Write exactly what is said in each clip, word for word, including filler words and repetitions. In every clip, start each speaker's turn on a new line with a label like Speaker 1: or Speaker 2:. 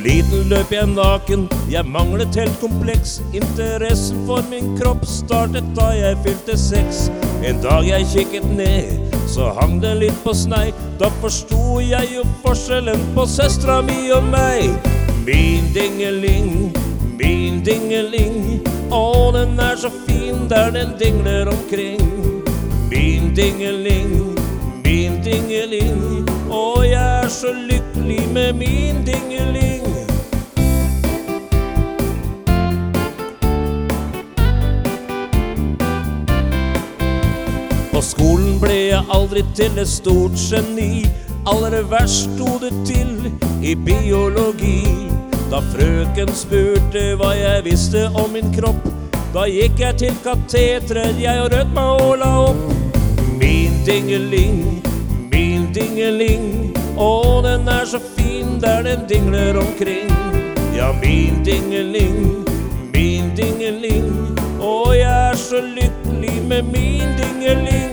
Speaker 1: liten løp jeg naken, jeg manglet helt kompleks. Interessen for min kropp startet da jeg fylte seks. En dag jeg kikket ned, så hang den litt på snei. Da forsto jeg jo forskjellen på søstra mi og meg. Min dingeling, min dingeling, å, den er så fin der den dingler omkring. Min dingeling, min dingeling, å, jeg er så lykkelig med min dingeling. På skolen ble jeg aldri til et stort geni. Aller verst sto det til i biologi. Da frøken spurte hva jeg visste om min kropp, da gikk jeg til katetret, jeg og rødt meg og la opp. Min dingeling, min dingeling, å, den er så fin der den dingler omkring. Ja, min dingeling, min dingeling, å, jeg er så lykkelig med min dingeling.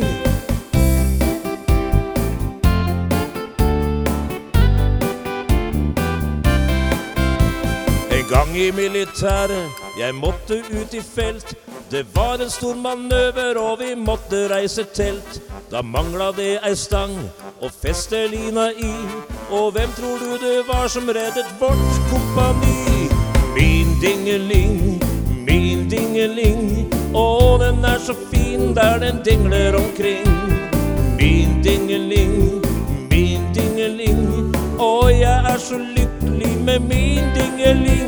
Speaker 1: En gang i militæret, jeg måtte ut i felt. Det var en stor manøver og vi måtte reise telt. Da manglet det ei stang og feste lina i. Og hvem tror du det var som reddet vårt kompani? Min dingeling, min dingeling, å, den er så fin der den dingler omkring. Min dingeling, min dingeling, å, jeg er så lykkelig med min dingeling.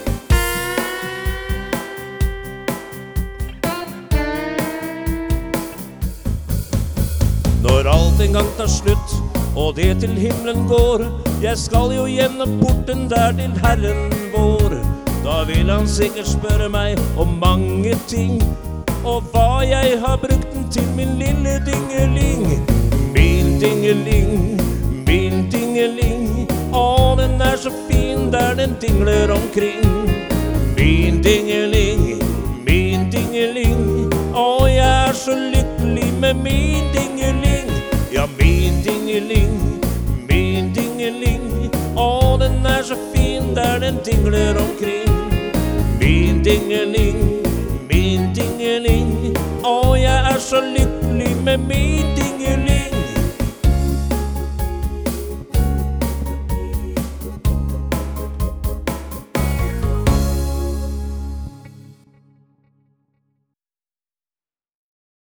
Speaker 1: Når alt en gang tar slutt, og det til himmelen går, jeg skal jo gjennom porten der til Herren vår. Da vil han sikkert spørre meg om mange ting, og hva jeg har brukt den til, min lille dingeling. Min dingeling, min dingeling, å, den er så fin der den dingler omkring. Min dingeling, min dingeling, å, jeg er så lykkelig med min dingeling. Ja, min dingeling, min dingeling, å, den er så fin der den dingler omkring. Min dingeling, min dingeling, å, jeg er så lykkelig med min dingeling.